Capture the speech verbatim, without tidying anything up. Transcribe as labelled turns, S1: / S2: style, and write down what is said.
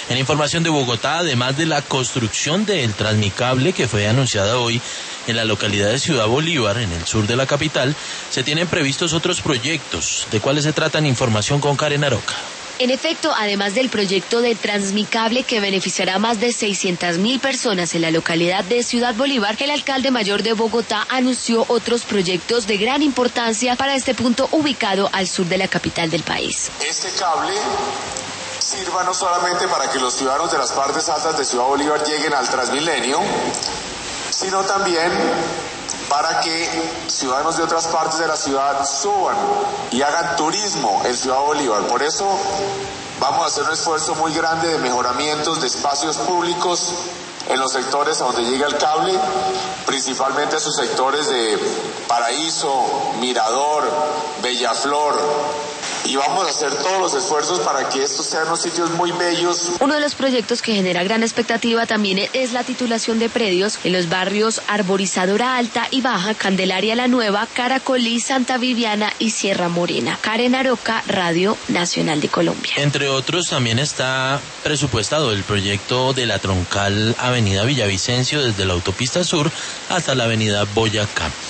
S1: En información de Bogotá, además de la construcción del Transmicable que fue anunciada hoy en la localidad de Ciudad Bolívar, en el sur de la capital, se tienen previstos otros proyectos. ¿De cuáles se tratan? Información con Karen Aroca.
S2: En efecto, además del proyecto de Transmicable que beneficiará a más de seiscientas mil personas en la localidad de Ciudad Bolívar, el alcalde mayor de Bogotá anunció otros proyectos de gran importancia para este punto ubicado al sur de la capital del país.
S3: Este cable sirva no solamente para que los ciudadanos de las partes altas de Ciudad Bolívar lleguen al Transmilenio, sino también para que ciudadanos de otras partes de la ciudad suban y hagan turismo en Ciudad Bolívar. Por eso vamos a hacer un esfuerzo muy grande de mejoramientos de espacios públicos en los sectores a donde llega el cable, principalmente esos sectores de Paraíso, Mirador, Bellaflor. Y vamos a hacer todos los esfuerzos para que estos sean unos sitios muy bellos.
S2: Uno de los proyectos que genera gran expectativa también es la titulación de predios en los barrios Arborizadora Alta y Baja, Candelaria la Nueva, Caracolí, Santa Viviana y Sierra Morena. Karen Aroca, Radio Nacional de Colombia.
S1: Entre otros, también está presupuestado el proyecto de la troncal Avenida Villavicencio desde la autopista sur hasta la Avenida Boyacá.